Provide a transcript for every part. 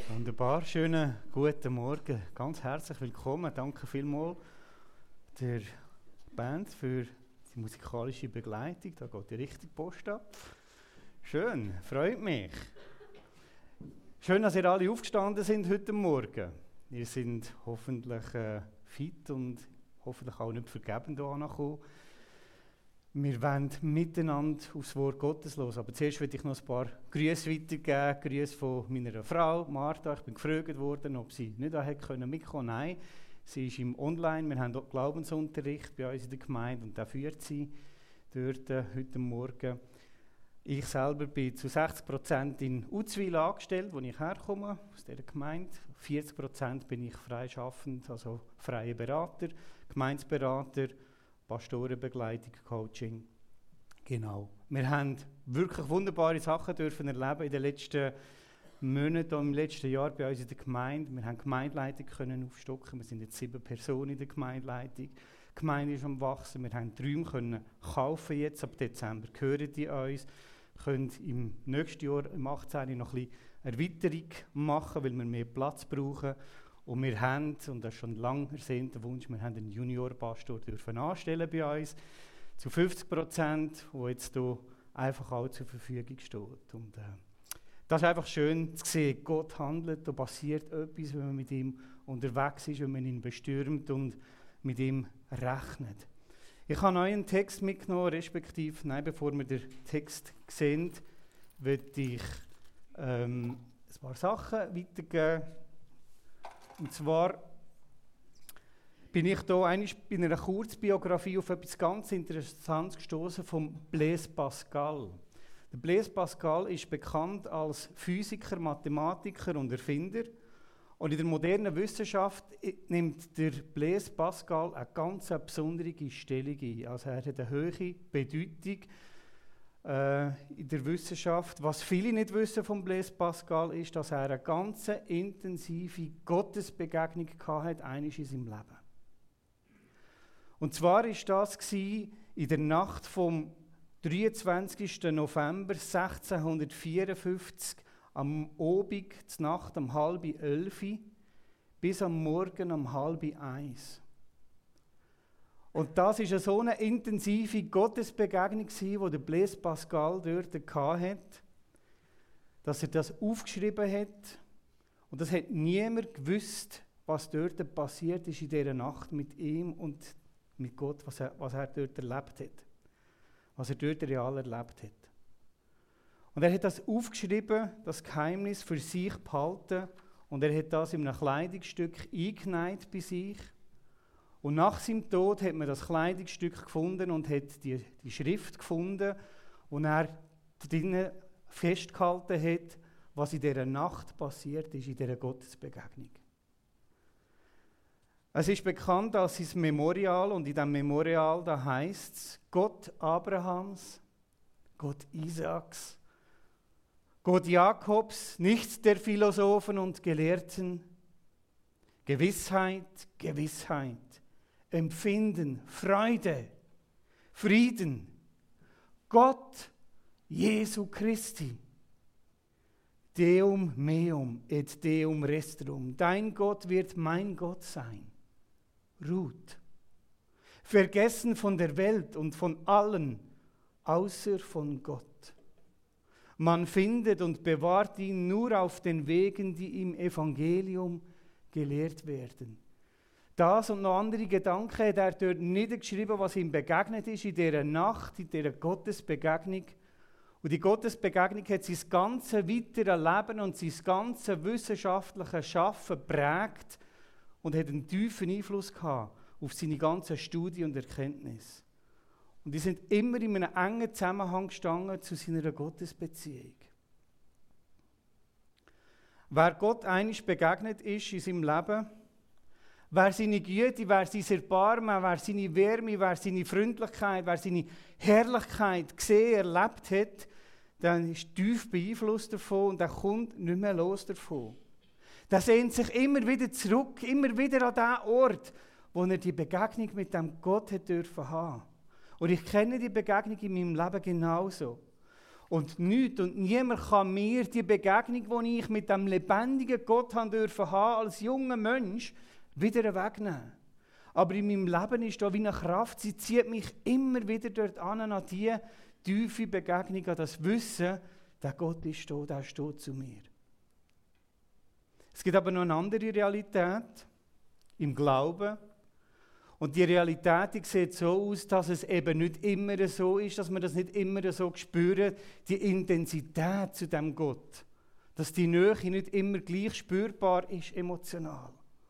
Wunderbar, schönen guten Morgen. Ganz herzlich willkommen. Danke vielmals der Band für die musikalische Begleitung. Da geht die richtige Post ab. Schön, freut mich. Schön, dass ihr alle aufgestanden sind heute Morgen. Ihr seid hoffentlich fit und hoffentlich auch nicht vergebend hier angekommen. Wir wollen miteinander aufs Wort Gottes hören. Aber zuerst will ich noch ein paar Grüße weitergeben. Grüße von meiner Frau, Martha. Ich bin gefragt worden, ob sie nicht mitkommen konnte. Nein, sie ist im Online. Wir haben dort Glaubensunterricht bei uns in der Gemeinde und da führt sie dort heute Morgen. Ich selber bin zu 60% in Uzwil angestellt, wo ich herkomme, aus dieser Gemeinde. 40% bin ich freischaffend, also freier Berater, Gemeindeberater, Pastorenbegleitung, Coaching. Genau. Wir haben wirklich wunderbare Sachen dürfen erleben in den letzten Monaten und im letzten Jahr bei uns in der Gemeinde. Wir haben Gemeindeleitung können aufstocken. Wir sind jetzt 7 Personen in der Gemeindeleitung. Die Gemeinde ist am Wachsen. Wir haben Räume können kaufen jetzt ab Dezember. Gehören die uns. Können im nächsten Jahr, im 18. noch ein bisschen Erweiterung machen, weil wir mehr Platz brauchen. Und wir haben, und das ist schon lange ersehnter Wunsch, wir haben einen Juniorpastor dürfen anstellen bei uns, zu 50%, der jetzt hier einfach auch zur Verfügung steht. Und das ist einfach schön zu sehen, Gott handelt, da passiert etwas, wenn man mit ihm unterwegs ist, wenn man ihn bestürmt und mit ihm rechnet. Ich habe euch einen Text mitgenommen, respektive, bevor wir den Text sehen, möchte ich ein paar Sachen weitergeben. Und zwar bin ich hier in einer Kurzbiografie auf etwas ganz Interessantes gestoßen vom Blaise Pascal. Der Blaise Pascal ist bekannt als Physiker, Mathematiker und Erfinder. Und in der modernen Wissenschaft nimmt der Blaise Pascal eine ganz besondere Stellung ein. Also er hat eine hohe Bedeutung in der Wissenschaft. Was viele nicht wissen von Blaise Pascal ist, dass er eine ganz intensive Gottesbegegnung hatte, einmal in seinem Leben. Und zwar war das in der Nacht vom 23. November 1654 am Abend, zur Nacht um 22:30 bis am Morgen um 12:30. Und das war so eine intensive Gottesbegegnung, die der Blaise Pascal dort hatte, dass er das aufgeschrieben hat. Und das hat niemand gewusst, was dort passiert ist in dieser Nacht mit ihm und mit Gott, was er dort erlebt hat. Was er dort real erlebt hat. Und er hat das aufgeschrieben, das Geheimnis für sich behalten. Und er hat das in einem Kleidungsstück eingenäht bei sich. Und nach seinem Tod hat man das Kleidungsstück gefunden und hat die Schrift gefunden, wo er drinnen festgehalten hat, was in dieser Nacht passiert ist, in dieser Gottesbegegnung. Es ist bekannt als sein Memorial und in diesem Memorial da heißt es, Gott Abrahams, Gott Isaaks, Gott Jakobs, nicht der Philosophen und Gelehrten, Gewissheit, Gewissheit, Empfinden, Freude, Frieden, Gott Jesu Christi, Deum meum et Deum restrum, dein Gott wird mein Gott sein, ruht, vergessen von der Welt und von allen, außer von Gott. Man findet und bewahrt ihn nur auf den Wegen, die im Evangelium gelehrt werden. Das und noch andere Gedanken hat er dort niedergeschrieben, was ihm begegnet ist in dieser Nacht, in dieser Gottesbegegnung. Und die Gottesbegegnung hat sein ganzes weitere Leben und sein ganzes wissenschaftliches Schaffen geprägt und hat einen tiefen Einfluss gehabt auf seine ganze Studie und Erkenntnis. Und die sind immer in einem engen Zusammenhang gestanden zu seiner Gottesbeziehung. Wer Gott einmal begegnet ist in seinem Leben, wer seine Güte, wer sein Erbarmen, wer seine Wärme, wer seine Freundlichkeit, wer seine Herrlichkeit gesehen, erlebt hat, dann ist tief beeinflusst davon und er kommt nicht mehr los davon. Der sehnt sich immer wieder zurück, immer wieder an den Ort, wo er die Begegnung mit dem Gott hat dürfen haben. Und ich kenne die Begegnung in meinem Leben genauso. Und nichts und niemand kann mir die Begegnung, die ich mit dem lebendigen Gott haben dürfen haben, als junger Mensch, wieder wegnehmen. Aber in meinem Leben ist da wie eine Kraft, sie zieht mich immer wieder dort an die tiefe Begegnung, an das Wissen, der Gott ist da, der steht zu mir. Es gibt aber noch eine andere Realität im Glauben. Und die Realität die sieht so aus, dass es eben nicht immer so ist, dass man das nicht immer so spürt, die Intensität zu dem Gott. Dass die Nähe nicht immer gleich spürbar ist, emotional.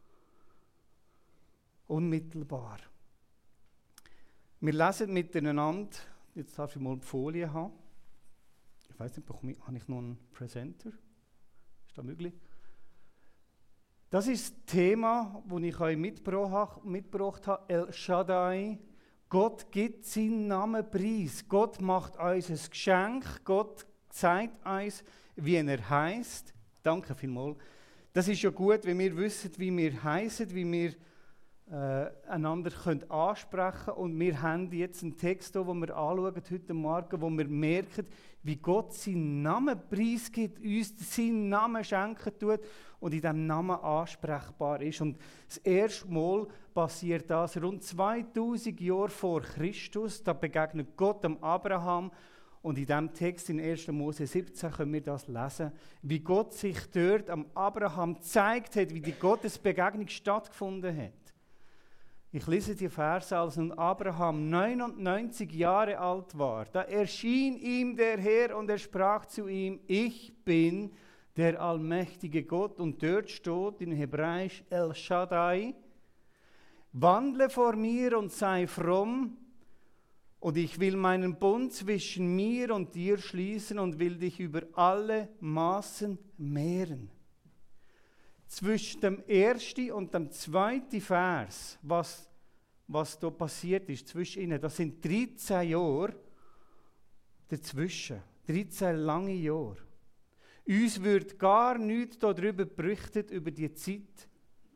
Unmittelbar. Wir lesen miteinander, jetzt darf ich mal die Folie haben. Ich weiß nicht, habe ich noch einen Presenter? Ist das möglich? Das ist das Thema, das ich euch mitgebracht habe, El Shaddai. Gott gibt seinen Namen preis. Gott macht uns ein Geschenk. Gott zeigt uns, wie er heisst. Danke vielmals. Das ist ja gut, wenn wir wissen, wie wir heißen, wie wir einander ansprechen können. Und wir haben jetzt einen Text, den wir anschauen heute Morgen, wo wir merken, wie Gott seinen Namen preisgibt, uns seinen Namen schenken tut und in diesem Namen ansprechbar ist. Und das erste Mal passiert das rund 2000 Jahre vor Christus. Da begegnet Gott dem Abraham. Und in diesem Text in 1. Mose 17 können wir das lesen, wie Gott sich dort am Abraham gezeigt hat, wie die Gottesbegegnung stattgefunden hat. Ich lese die Verse, als nun Abraham 99 Jahre alt war. Da erschien ihm der Herr und er sprach zu ihm, ich bin der allmächtige Gott. Und dort steht in Hebräisch El Shaddai, wandle vor mir und sei fromm, und ich will meinen Bund zwischen mir und dir schließen und will dich über alle Maßen mehren. Zwischen dem ersten und dem zweiten Vers, was da passiert ist, zwischen ihnen, das sind 13 Jahre dazwischen. 13 lange Jahre. Uns wird gar nichts darüber berichtet, über die Zeit.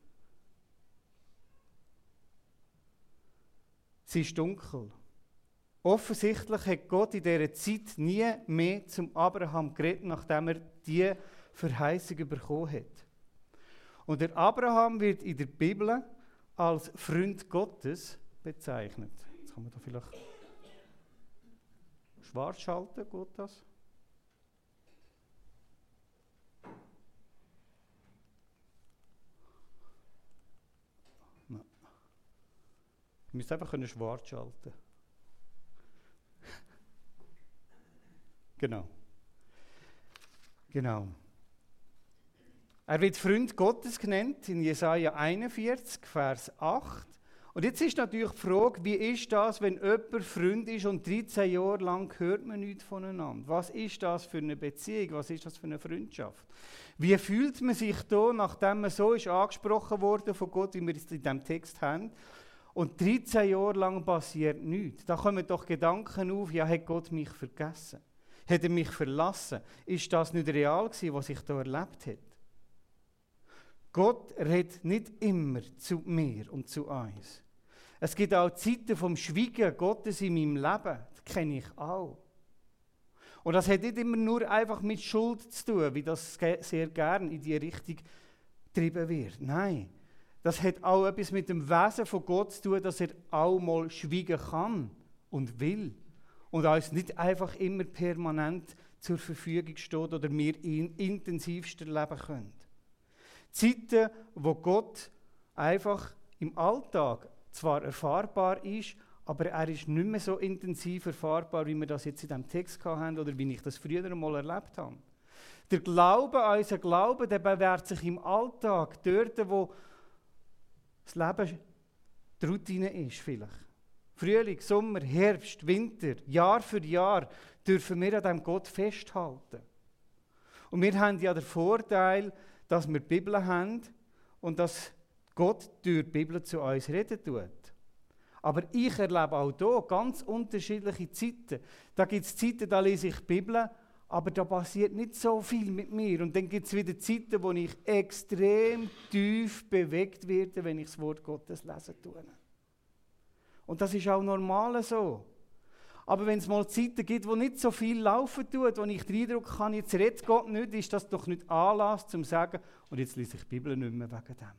Sie ist dunkel. Offensichtlich hat Gott in dieser Zeit nie mehr zum Abraham geredet, nachdem er die Verheißung bekommen hat. Und der Abraham wird in der Bibel als Freund Gottes bezeichnet. Jetzt kann man da vielleicht schwarz schalten, geht das? Nein. Ich müsste einfach schwarz schalten. Genau. Er wird Freund Gottes genannt in Jesaja 41, Vers 8. Und jetzt ist natürlich die Frage, wie ist das, wenn jemand Freund ist und 13 Jahre lang hört man nichts voneinander? Was ist das für eine Beziehung? Was ist das für eine Freundschaft? Wie fühlt man sich da, nachdem man so ist angesprochen worden von Gott, wie wir es in diesem Text haben? Und 13 Jahre lang passiert nichts. Da kommen doch Gedanken auf, ja, hat Gott mich vergessen? Hat er mich verlassen? Ist das nicht real gewesen, was ich da erlebt habe? Gott redet nicht immer zu mir und zu uns. Es gibt auch Zeiten vom Schweigen Gottes in meinem Leben. Das kenne ich auch. Und das hat nicht immer nur einfach mit Schuld zu tun, wie das sehr gern in die Richtung getrieben wird. Nein, das hat auch etwas mit dem Wesen von Gott zu tun, dass er auch mal schweigen kann und will. Und uns nicht einfach immer permanent zur Verfügung steht oder wir ihn intensivst erleben können. Zeiten, wo Gott einfach im Alltag zwar erfahrbar ist, aber er ist nicht mehr so intensiv erfahrbar, wie wir das jetzt in diesem Text haben oder wie ich das früher einmal erlebt habe. Der Glaube, unser Glaube, der bewährt sich im Alltag, dort, wo das Leben die Routine ist vielleicht. Frühling, Sommer, Herbst, Winter, Jahr für Jahr dürfen wir an diesem Gott festhalten. Und wir haben ja den Vorteil, dass wir die Bibel haben und dass Gott durch die Bibel zu uns reden tut. Aber ich erlebe auch hier ganz unterschiedliche Zeiten. Da gibt es Zeiten, da lese ich die Bibel, aber da passiert nicht so viel mit mir. Und dann gibt es wieder Zeiten, wo ich extrem tief bewegt werde, wenn ich das Wort Gottes lesen tue. Und das ist auch normal so. Aber wenn es mal Zeiten gibt, wo nicht so viel laufen tut, wo ich den Eindruck habe, jetzt redet Gott nicht, ist das doch nicht Anlass, zum zu sagen, und jetzt lese ich die Bibel nicht mehr wegen dem.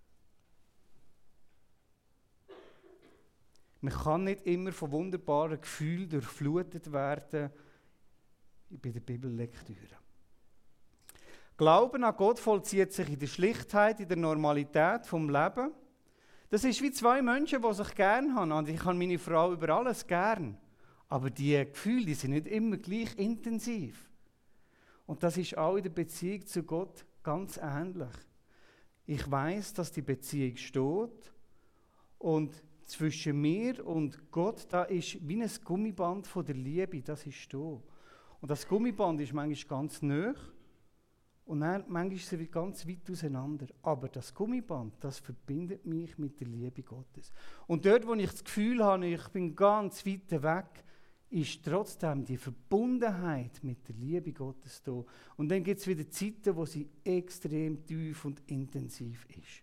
Man kann nicht immer von wunderbaren Gefühlen durchflutet werden bei der Bibellektüre. Glauben an Gott vollzieht sich in der Schlichtheit, in der Normalität vom Leben. Das ist wie zwei Menschen, die sich gerne haben. Und ich habe meine Frau über alles gern. Aber die Gefühle, die sind nicht immer gleich intensiv. Und das ist auch in der Beziehung zu Gott ganz ähnlich. Ich weiß, dass die Beziehung steht und zwischen mir und Gott, da ist wie ein Gummiband von der Liebe, das ist da. Und das Gummiband ist manchmal ganz nah und dann manchmal ist es ganz weit auseinander. Aber das Gummiband, das verbindet mich mit der Liebe Gottes. Und dort, wo ich das Gefühl habe, ich bin ganz weit weg, ist trotzdem die Verbundenheit mit der Liebe Gottes da. Und dann gibt es wieder Zeiten, wo sie extrem tief und intensiv ist.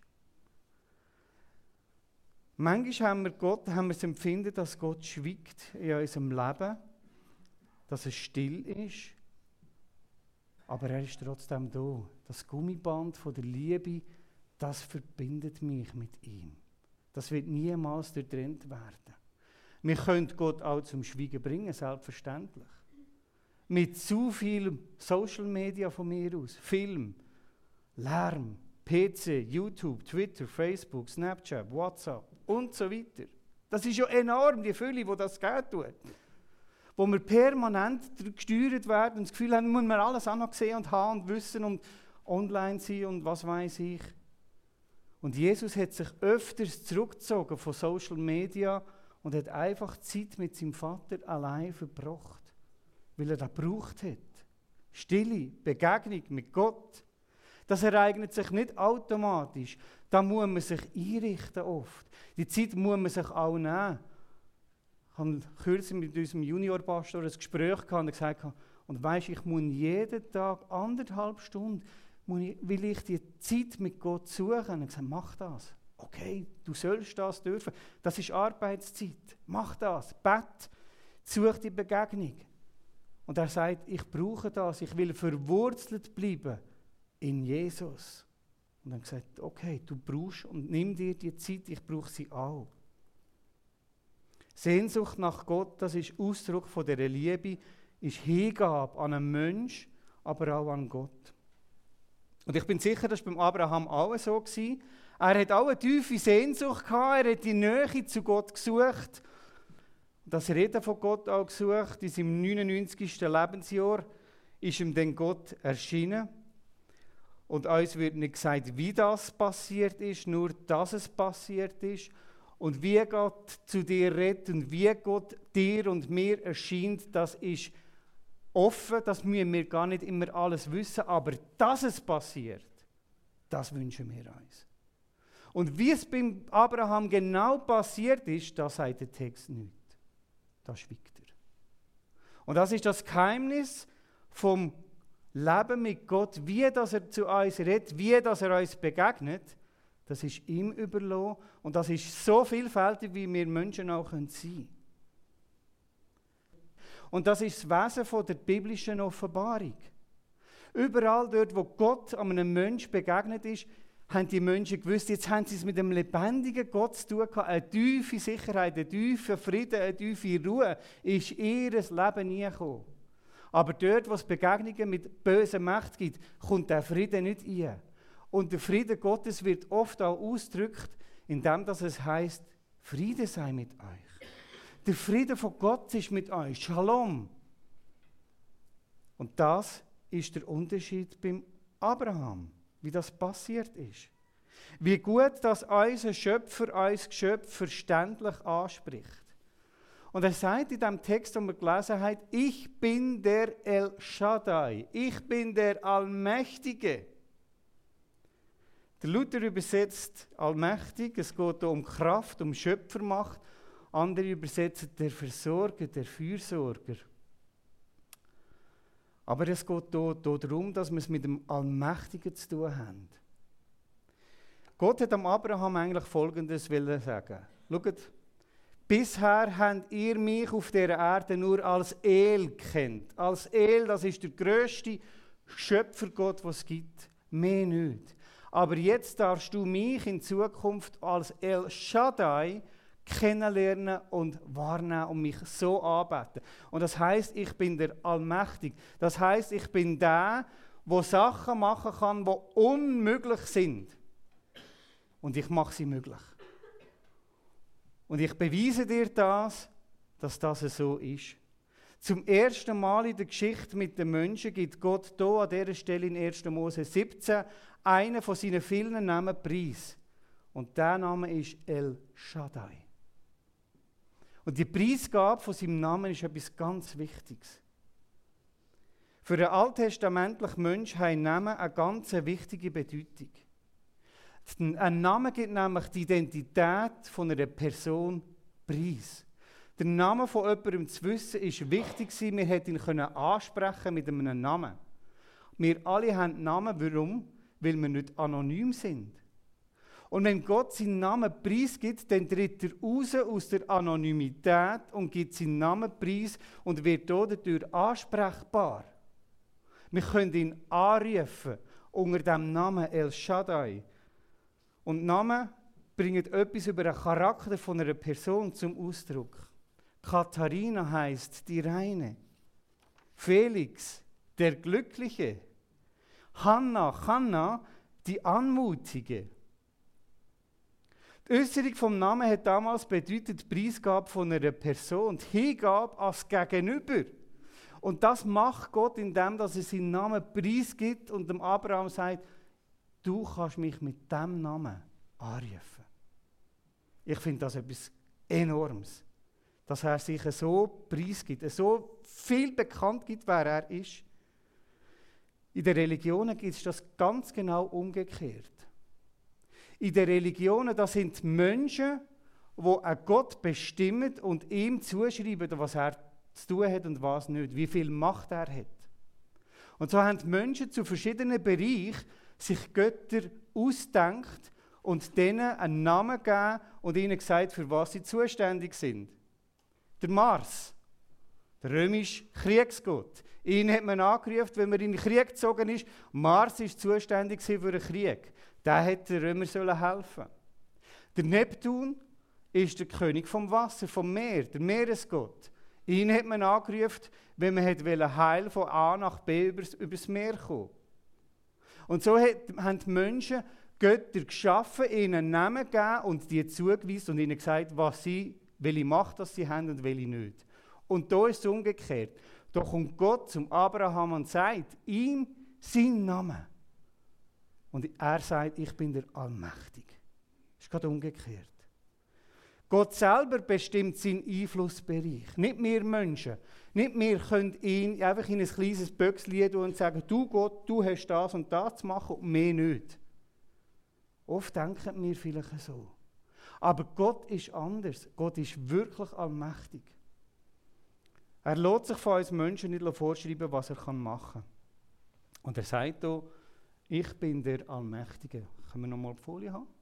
Manchmal haben wir das Empfinden, dass Gott schweigt in unserem Leben, dass es still ist, aber er ist trotzdem da. Das Gummiband von der Liebe, das verbindet mich mit ihm. Das wird niemals durchtrennt werden. Wir können Gott auch zum Schweigen bringen, selbstverständlich. Mit zu viel Social Media von mir aus, Film, Lärm, PC, YouTube, Twitter, Facebook, Snapchat, WhatsApp und so weiter. Das ist ja enorm, die Fülle, die das geht tut. Wo wir permanent gesteuert werden und das Gefühl haben, muss man alles auch noch sehen und haben und wissen und online sein und was weiß ich. Und Jesus hat sich öfters zurückgezogen von Social Media und hat einfach Zeit mit seinem Vater allein verbracht, weil er das gebraucht hat. Stille Begegnung mit Gott. Das ereignet sich nicht automatisch. Da muss man sich einrichten oft. Die Zeit muss man sich auch nehmen. Ich habe kürzlich mit unserem Juniorpastor ein Gespräch gehabt und er gesagt, und weisst, ich muss jeden Tag 1,5 Stunden, will ich die Zeit mit Gott suchen. Und er hat gesagt, mach das. Okay, du sollst das dürfen. Das ist Arbeitszeit. Mach das. Bett. Such die Begegnung. Und er sagt, ich brauche das. Ich will verwurzelt bleiben in Jesus. Und dann gesagt, okay, du brauchst und nimm dir die Zeit, ich brauche sie auch. Sehnsucht nach Gott, das ist Ausdruck von dieser Liebe, ist Hingabe an einen Menschen, aber auch an Gott. Und ich bin sicher, das war beim Abraham auch so gewesen. Er hat auch eine tiefe Sehnsucht gehabt, er hat die Nähe zu Gott gesucht. Das Reden von Gott auch gesucht. In seinem 99. Lebensjahr ist ihm dann Gott erschienen. Und uns wird nicht gesagt, wie das passiert ist, nur dass es passiert ist. Und wie Gott zu dir redet und wie Gott dir und mir erscheint, das ist offen, das müssen wir gar nicht immer alles wissen, aber dass es passiert, das wünschen wir uns. Und wie es beim Abraham genau passiert ist, das sagt der Text nicht. Da schweigt er. Und das ist das Geheimnis vom Leben mit Gott, wie dass er zu uns redet, wie dass er uns begegnet. Das ist ihm überlassen und das ist so vielfältig, wie wir Menschen auch sein können. Und das ist das Wesen von der biblischen Offenbarung. Überall dort, wo Gott einem Menschen begegnet ist, haben die Menschen gewusst, jetzt haben sie es mit dem lebendigen Gott zu tun gehabt. Eine tiefe Sicherheit, ein tiefer Frieden, eine tiefe Ruhe ist in ihr Leben nie gekommen. Aber dort, wo es Begegnungen mit bösen Mächten gibt, kommt der Frieden nicht ein. Und der Friede Gottes wird oft auch ausgedrückt, indem es heisst, Friede sei mit euch. Der Friede von Gott ist mit euch. Shalom. Und das ist der Unterschied beim Abraham, wie das passiert ist. Wie gut, dass unser Schöpfer uns Geschöpf verständlich anspricht. Und er sagt in dem Text, den wir gelesen haben, ich bin der El Shaddai, ich bin der Allmächtige. Der Luther übersetzt allmächtig, es geht um Kraft, um Schöpfermacht. Andere übersetzen der Versorger, der Fürsorger. Aber es geht hier darum, dass wir es mit dem Allmächtigen zu tun haben. Gott hat am Abraham eigentlich Folgendes sagen. Schaut, bisher habt ihr mich auf dieser Erde nur als El kennt. Als El, das ist der grösste Schöpfergott, was es gibt. Mehr nicht. Aber jetzt darfst du mich in Zukunft als El Shaddai kennenlernen und wahrnehmen und mich so anbeten. Und das heisst, ich bin der Allmächtige. Das heisst, ich bin der, der Sachen machen kann, die unmöglich sind. Und ich mache sie möglich. Und ich beweise dir das, dass das so ist. Zum ersten Mal in der Geschichte mit den Menschen gibt Gott hier an dieser Stelle in 1. Mose 17 einen von seinen vielen Namen preis. Und der Name ist El Shaddai. Und die Preisgabe von seinem Namen ist etwas ganz Wichtiges. Für einen alttestamentlichen Menschen haben Namen eine ganz wichtige Bedeutung. Ein Name gibt nämlich die Identität von einer Person preis. Der Name von jemandem zu wissen, ist wichtig. Wir hätten ihn ansprechen mit einem Namen. Wir alle haben Namen. Warum? Weil wir nicht anonym sind. Und wenn Gott seinen Namen preisgibt, dann tritt er raus aus der Anonymität und gibt seinen Namen preis und wird dadurch ansprechbar. Wir können ihn anrufen unter dem Namen El Shaddai. Und Namen bringen etwas über den Charakter von einer Person zum Ausdruck. Katharina heißt die Reine. Felix, der Glückliche. Hanna, die Anmutige. Die Äußerung vom Namen hat damals bedeutet die Preisgabe von einer Person, die Hingabe als Gegenüber. Und das macht Gott, indem er seinen Namen preisgibt und dem Abraham sagt, du kannst mich mit diesem Namen anrufen. Ich finde das etwas Enormes, dass er sich so preisgibt, so viel bekannt gibt, wer er ist. In den Religionen gibt es das ganz genau umgekehrt. In den Religionen, das sind Menschen, die einen Gott bestimmen und ihm zuschreiben, was er zu tun hat und was nicht, wie viel Macht er hat. Und so haben die Menschen zu verschiedenen Bereichen sich Götter ausgedacht und denen einen Namen gegeben und ihnen gesagt, für was sie zuständig sind. Der Mars, der römische Kriegsgott. Ihn hat man angerufen, wenn man in den Krieg gezogen ist. Mars war zuständig für den Krieg. Der hätte den Römern helfen. Der Neptun ist der König vom Wasser, vom Meer, der Meeresgott. Ihn hat man angerufen, wenn man Heil von A nach B übers Meer kommen. Und so haben die Menschen Götter geschaffen, ihnen Namen gegeben und die zugewiesen und ihnen gesagt, welche Macht das sie haben und welche nicht. Und da ist es umgekehrt. Da kommt Gott zum Abraham und sagt ihm seinen Namen. Und er sagt, ich bin der Allmächtige. Das ist gerade umgekehrt. Gott selber bestimmt seinen Einflussbereich. Nicht wir Menschen. Nicht wir können ihn einfach in ein kleines Böckchen tun und sagen, du Gott, du hast das und das zu machen und mehr nicht. Oft denken wir vielleicht so. Aber Gott ist anders. Gott ist wirklich allmächtig. Er lässt sich von uns Menschen nicht vorschreiben, was er machen kann. Und er sagt hier, ich bin der Allmächtige. Können wir nochmal die Folie haben?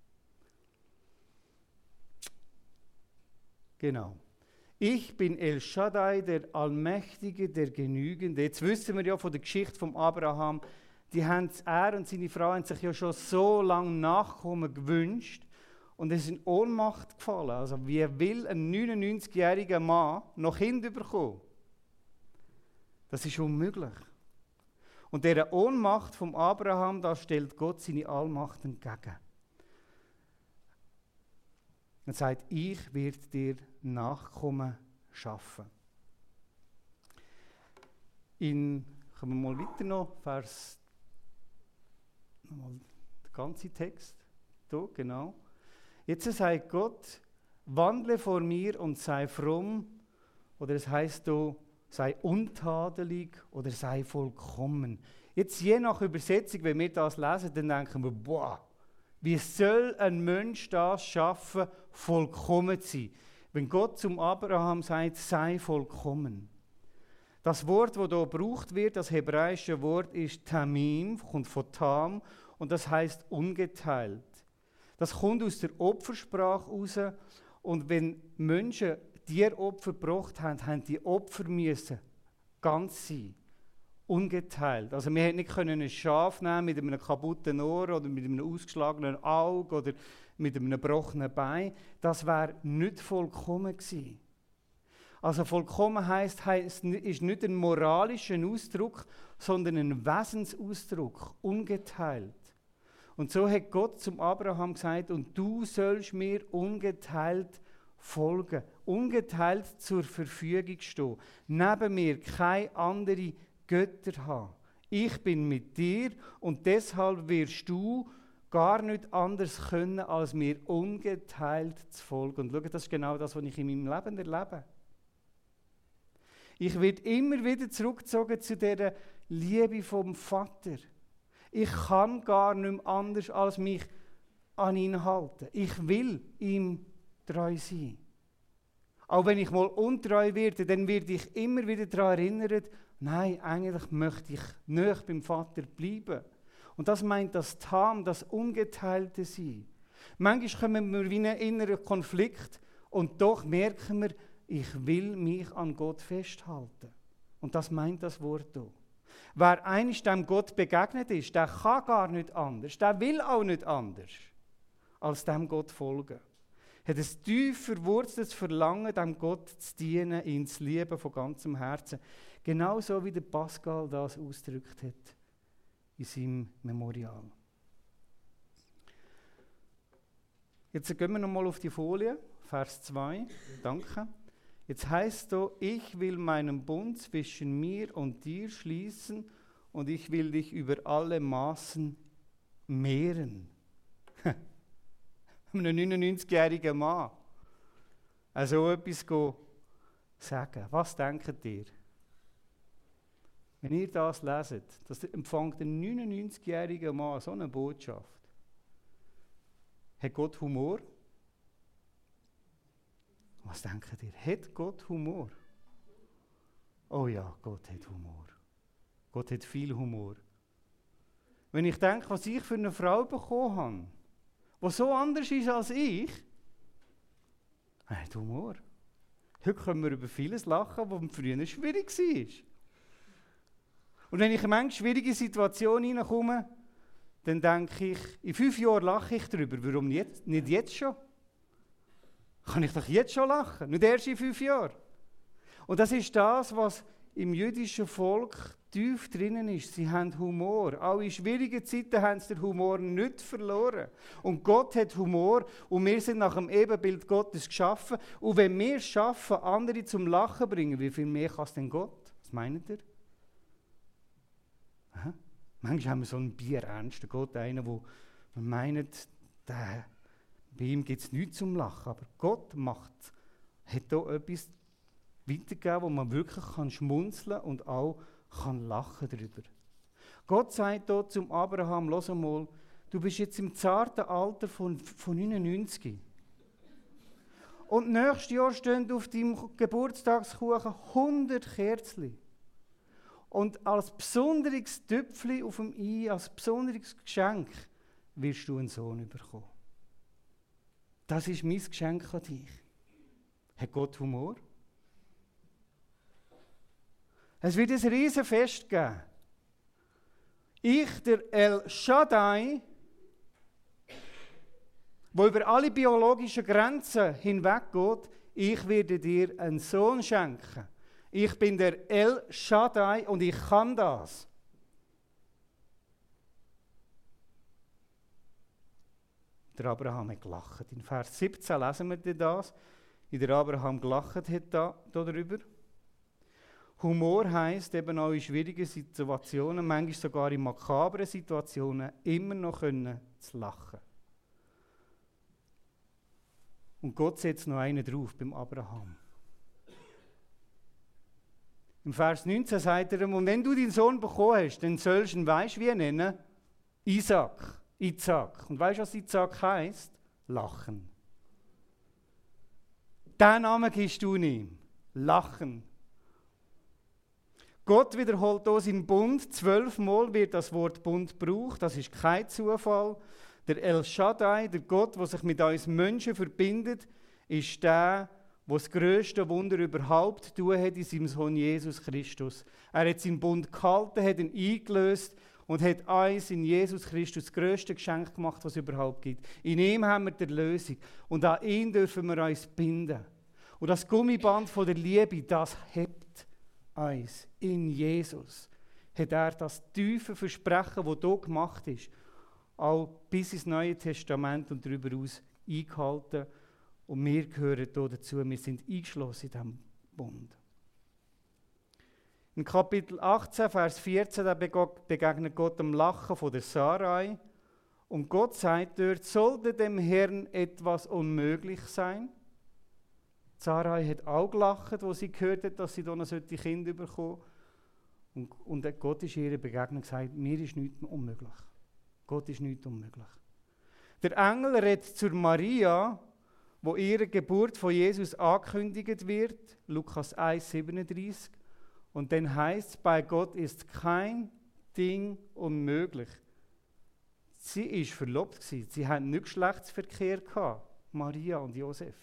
Genau. Ich bin El Shaddai, der Allmächtige, der Genügende. Jetzt wissen wir ja von der Geschichte von Abraham, er und seine Frau haben sich ja schon so lange Nachkommen gewünscht und es ist in Ohnmacht gefallen. Also wie will ein 99-jähriger Mann noch Kinder bekommen? Das ist unmöglich. Und dieser Ohnmacht von Abraham, da stellt Gott seine Allmacht entgegen. Er sagt, ich werde dir Nachkommen schaffen. Kommen wir mal weiter noch, nochmal der ganze Text. Hier, genau. Jetzt sagt Gott, wandle vor mir und sei fromm. Oder es heißt hier, sei untadelig oder sei vollkommen. Jetzt je nach Übersetzung, wenn wir das lesen, dann denken wir, boah, wie soll ein Mensch das schaffen, vollkommen zu sein? Wenn Gott zum Abraham sagt, sei vollkommen. Das Wort, das hier gebraucht wird, das hebräische Wort ist Tamim, kommt von Tam und das heißt ungeteilt. Das kommt aus der Opfersprache raus Und wenn Menschen Tieropfer gebracht haben, haben die Opfer müssen ganz sein, ungeteilt. Also wir hätten nicht ein Schaf nehmen mit einem kaputten Ohr oder mit einem ausgeschlagenen Auge oder mit einem gebrochenen Bein. Das wäre nicht vollkommen gewesen. Also vollkommen heisst ist nicht ein moralischer Ausdruck, sondern ein Wesensausdruck, ungeteilt. Und so hat Gott zum Abraham gesagt, und du sollst mir ungeteilt folgen, ungeteilt zur Verfügung stehen, neben mir keine anderen Götter haben. Ich bin mit dir und deshalb wirst du gar nicht anders können, als mir ungeteilt zu folgen. Und schau, das ist genau das, was ich in meinem Leben erlebe. Ich werde immer wieder zurückgezogen zu dieser Liebe vom Vater. Ich kann gar nicht mehr anders, als mich an ihn halten. Ich will ihm treu sein. Auch wenn ich mal untreu werde, dann werde ich immer wieder daran erinnert, nein, eigentlich möchte ich nicht beim Vater bleiben. Und das meint das Tam, das Ungeteilte Sein. Manchmal kommen wir wie in einen inneren Konflikt und doch merken wir, ich will mich an Gott festhalten. Und das meint das Wort hier. Wer einmal dem Gott begegnet ist, der kann gar nicht anders, der will auch nicht anders, als dem Gott folgen. Hat ein tief verwurzeltes Verlangen, dem Gott zu dienen, ihn zu lieben von ganzem Herzen. Genauso wie der Pascal das ausgedrückt hat in seinem Memorial. Jetzt gehen wir nochmal auf die Folie, Vers 2. Danke. Jetzt heißt es, ich will meinen Bund zwischen mir und dir schließen und ich will dich über alle Maßen mehren. Einem 99-jährigen Mann. Also etwas sagen. Was denkt ihr? Wenn ihr das leset, das empfängt ein 99-jähriger Mann so eine Botschaft. Hat Gott Humor? Was denkt ihr? Hat Gott Humor? Oh ja, Gott hat Humor. Gott hat viel Humor. Wenn ich denke, was ich für eine Frau bekommen habe, die so anders ist als ich, er hat Humor. Heute können wir über vieles lachen, was früher schwierig war. Und wenn ich in eine schwierige Situation hineinkomme, dann denke ich, in 5 Jahren lache ich darüber. Warum nicht jetzt schon? Kann ich doch jetzt schon lachen, nicht erst in 5 Jahren. Und das ist das, was im jüdischen Volk tief drinnen ist. Sie haben Humor. Auch in schwierigen Zeiten haben sie den Humor nicht verloren. Und Gott hat Humor und wir sind nach dem Ebenbild Gottes geschaffen. Und wenn wir es schaffen, andere zum Lachen bringen, wie viel mehr kann es denn Gott? Was meint ihr? Aha. Manchmal haben wir so einen bierernsten Gott, einen, wo man meint, bei ihm gibt es nichts zum Lachen. Aber Gott hat hier etwas weitergegeben, wo man wirklich schmunzeln kann und auch lachen darüber. Gott sagt hier zum Abraham, hör mal, du bist jetzt im zarten Alter von 99. Und nächstes Jahr stehen auf deinem Geburtstagskuchen 100 Kerzen. Und als besonderes Töpfchen auf dem Ei, als besonderes Geschenk, wirst du einen Sohn bekommen. Das ist mein Geschenk an dich. Hat Gott Humor? Es wird ein riesen Fest geben. Ich, der El Shaddai, wo über alle biologischen Grenzen hinweggeht, ich werde dir einen Sohn schenken. Ich bin der El Shaddai und ich kann das. Der Abraham hat gelacht. In Vers 17 lesen wir das, wie der Abraham gelacht hat darüber. Humor heisst eben auch in schwierigen Situationen, manchmal sogar in makabren Situationen, immer noch zu lachen. Und Gott setzt noch einen drauf beim Abraham. Im Vers 19 sagt er ihm, und wenn du deinen Sohn bekommen hast, dann sollst du ihn, weisst wie nennen? Isaac. Und weißt du, was Isaac heisst? Lachen. Den Namen gibst du ihm. Lachen. Gott wiederholt hier seinen Bund. 12 Mal wird das Wort Bund gebraucht. Das ist kein Zufall. Der El Shaddai, der Gott, der sich mit uns Menschen verbindet, ist der, der das grösste Wunder überhaupt tun hat in seinem Sohn Jesus Christus. Er hat seinen Bund gehalten, hat ihn eingelöst und hat uns in Jesus Christus das grösste Geschenk gemacht, was es überhaupt gibt. In ihm haben wir die Erlösung und an ihn dürfen wir uns binden. Und das Gummiband von der Liebe, das hebt uns. In Jesus hat er das tiefe Versprechen, das hier gemacht ist, auch bis ins Neue Testament und darüber hinaus eingehalten. Und wir gehören hier dazu, wir sind eingeschlossen in diesem Bund. In Kapitel 18, Vers 14, da begegnet Gott dem Lachen von der Sarai. Und Gott sagt dort, sollte dem Herrn etwas unmöglich sein? Sarai hat auch gelacht, als sie gehört hat, dass sie da noch Kinder bekommen sollte. Und Gott ist ihr begegnet und gesagt, mir ist nichts unmöglich. Gott ist nichts unmöglich. Der Engel redet zur Maria, wo ihre Geburt von Jesus angekündigt wird, Lukas 1,37. Und dann heißt es, bei Gott ist kein Ding unmöglich. Sie war verlobt, sie hatten nicht Geschlechtsverkehr gehabt, Maria und Josef.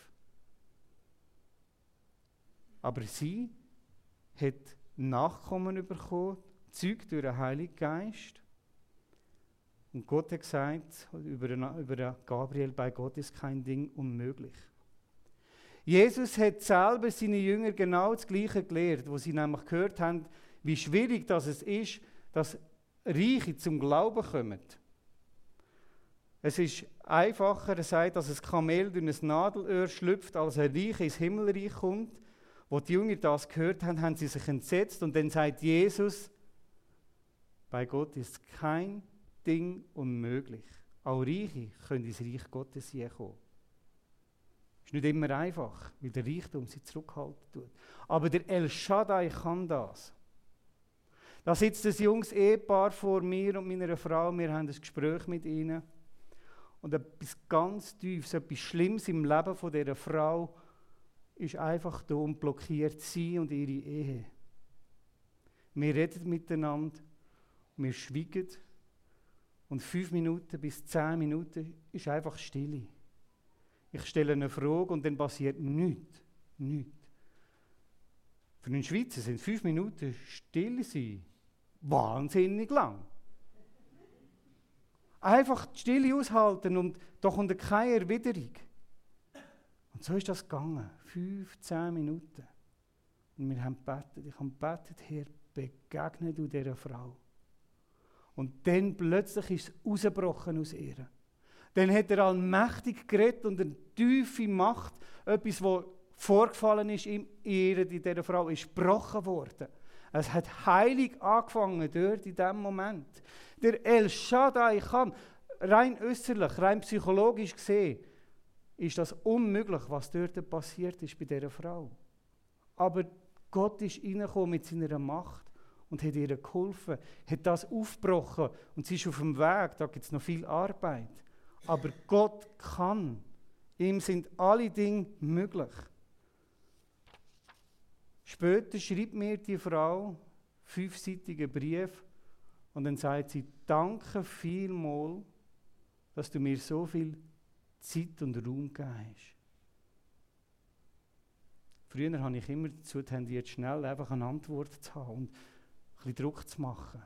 Aber sie hat Nachkommen bekommen, Zeug durch den Heiligen Geist. Und Gott hat gesagt, über Gabriel, bei Gott ist kein Ding unmöglich. Jesus hat selber seine Jünger genau das Gleiche gelehrt, wo sie nämlich gehört haben, wie schwierig das es ist, dass Reiche zum Glauben kommen. Es ist einfacher, er sagt, dass ein Kamel durch ein Nadelöhr schlüpft, als ein Reicher ins Himmelreich kommt. Wo die Jünger das gehört haben, haben sie sich entsetzt und dann sagt Jesus, bei Gott ist kein Ding unmöglich. Auch Reiche können ins Reich Gottes kommen. Ist nicht immer einfach, weil der Reichtum sie zurückhalten tut. Aber der El Shaddai kann das. Da sitzt ein junges Ehepaar vor mir und meiner Frau, wir haben ein Gespräch mit ihnen. Und etwas ganz Tiefes, etwas Schlimmes im Leben von dieser Frau ist einfach da und blockiert sie und ihre Ehe. Wir reden miteinander, wir schweigen und 5 Minuten bis 10 Minuten ist einfach Stille. Ich stelle eine Frage und dann passiert nichts. Nichts. Für einen Schweizer sind 5 Minuten still sein wahnsinnig lang. Einfach die Stille aushalten und da kommt keine Erwiderung. Und so ist das gegangen. 15 Minuten. Und wir haben gebetet. Ich habe gebetet, Herr, begegne du dieser Frau. Und dann plötzlich ist es rausgebrochen aus ihr. Dann hat er allmächtig geredet und eine tiefe Macht, etwas, was vorgefallen ist in dieser Frau, ist gebrochen worden. Es hat heilig angefangen dort in diesem Moment. Der El Shaddai kann, rein äußerlich, rein psychologisch gesehen, ist das unmöglich, was dort passiert ist bei dieser Frau. Aber Gott ist reingekommen mit seiner Macht und hat ihr geholfen, hat das aufgebrochen und sie ist auf dem Weg, da gibt es noch viel Arbeit. Aber Gott kann, ihm sind alle Dinge möglich. Später schreibt mir die Frau 5-seitigen Brief und dann sagt sie, danke vielmals, dass du mir so viel Zeit und Raum gegeben hast. Früher habe ich immer dazu tendiert, schnell einfach eine Antwort zu haben und ein bisschen Druck zu machen.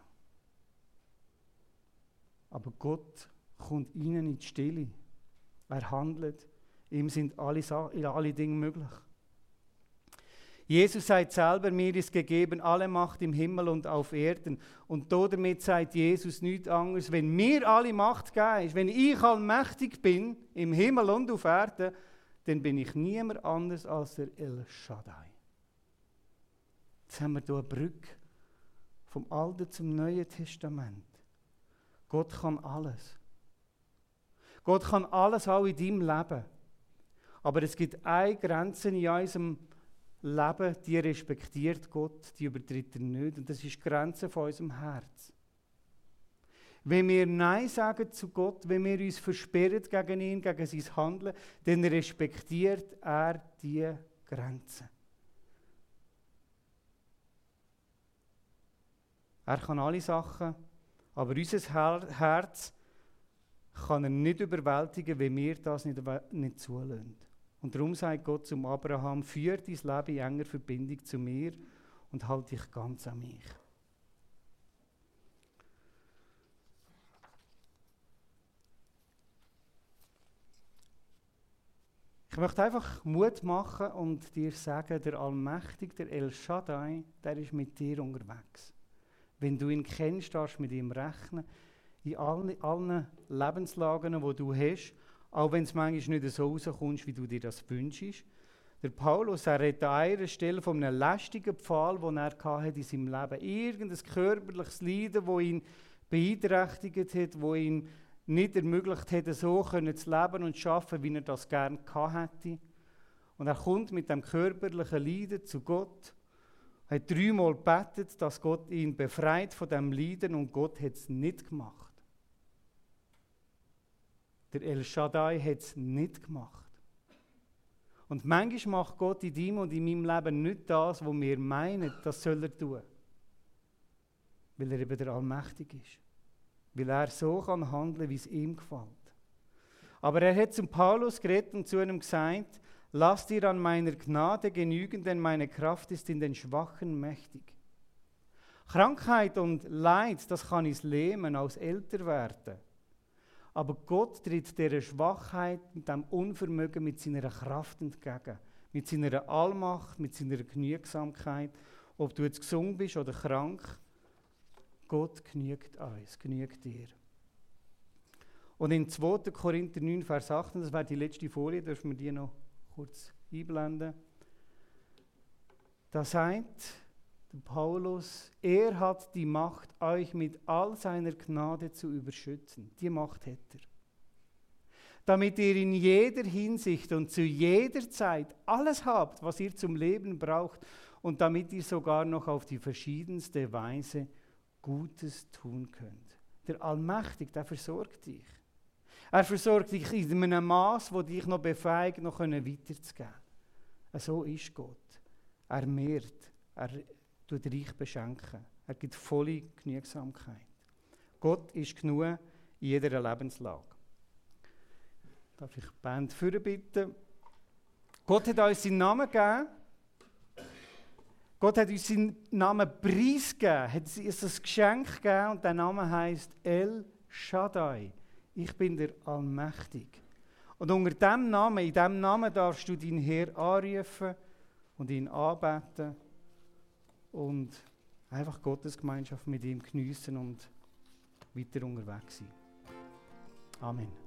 Aber Gott kommt ihnen in die Stille. Er handelt. Ihm sind alle Dinge möglich. Jesus sagt selber, mir ist gegeben alle Macht im Himmel und auf Erden. Und damit sagt Jesus nichts anderes. Wenn mir alle Macht gegeben ist, wenn ich allmächtig bin, im Himmel und auf Erden, dann bin ich niemand anders als der El Shaddai. Jetzt haben wir hier eine Brücke vom Alten zum Neuen Testament. Gott kann alles. Gott kann alles auch in deinem Leben. Aber es gibt eine Grenze in unserem Leben, die respektiert Gott, die übertritt er nicht. Und das ist die Grenze von unserem Herz. Wenn wir Nein sagen zu Gott, wenn wir uns versperren gegen ihn, gegen sein Handeln, dann respektiert er diese Grenze. Er kann alle Sachen, aber unser Herz kann er nicht überwältigen, wenn wir das nicht zulassen. Und darum sagt Gott zum Abraham, führ dein Leben in enger Verbindung zu mir und halte dich ganz an mich. Ich möchte einfach Mut machen und dir sagen, der Allmächtige, der El Shaddai, der ist mit dir unterwegs. Wenn du ihn kennst, darfst du mit ihm rechnen. In allen Lebenslagen, die du hast, auch wenn es manchmal nicht so rauskommt, wie du dir das wünschst. Der Paulus, er redet an einer Stelle von einem lästigen Pfahl, den er in seinem Leben hatte. Irgendein körperliches Leiden, das ihn beeinträchtigt hat, das ihn nicht ermöglicht hätte, so zu leben und zu arbeiten, wie er das gerne gehabt hätte. Und er kommt mit dem körperlichen Leiden zu Gott, hat 3-mal gebetet, dass Gott ihn befreit von dem Leiden, und Gott hat es nicht gemacht. Der El Shaddai hat es nicht gemacht. Und manchmal macht Gott in deinem und in meinem Leben nicht das, was wir meinen, das soll er tun. Weil er eben der Allmächtige ist. Weil er so kann handeln, wie es ihm gefällt. Aber er hat zum Paulus geredet und zu ihm gesagt, lass dir an meiner Gnade genügen, denn meine Kraft ist in den Schwachen mächtig. Krankheit und Leid, das kann uns lähmen, als älter werden. Aber Gott tritt dieser Schwachheit und diesem Unvermögen mit seiner Kraft entgegen. Mit seiner Allmacht, mit seiner Genügsamkeit. Ob du jetzt gesund bist oder krank, Gott genügt uns, genügt dir. Und in 2. Korinther 9, Vers 18, das wäre die letzte Folie, dürfen wir die noch kurz einblenden. Da sagt Paulus, er hat die Macht, euch mit all seiner Gnade zu überschütten. Die Macht hat er. Damit ihr in jeder Hinsicht und zu jeder Zeit alles habt, was ihr zum Leben braucht, und damit ihr sogar noch auf die verschiedenste Weise Gutes tun könnt. Der Allmächtige, der versorgt dich. Er versorgt dich in einem Maß, das dich noch befähigt, noch weiterzugeben. So ist Gott. Er mehrt, er tut reich beschenken. Er gibt volle Genügsamkeit. Gott ist genug in jeder Lebenslage. Darf ich die Band vorbitten? Gott hat uns seinen Namen gegeben. Gott hat uns seinen Namen preisgegeben, hat uns ein Geschenk gegeben, und der Name heisst El Shaddai. Ich bin der Allmächtige. Und unter diesem Namen, in diesem Namen darfst du deinen Herr anrufen und ihn anbeten und einfach Gottes Gemeinschaft mit ihm geniessen und weiter unterwegs sein. Amen.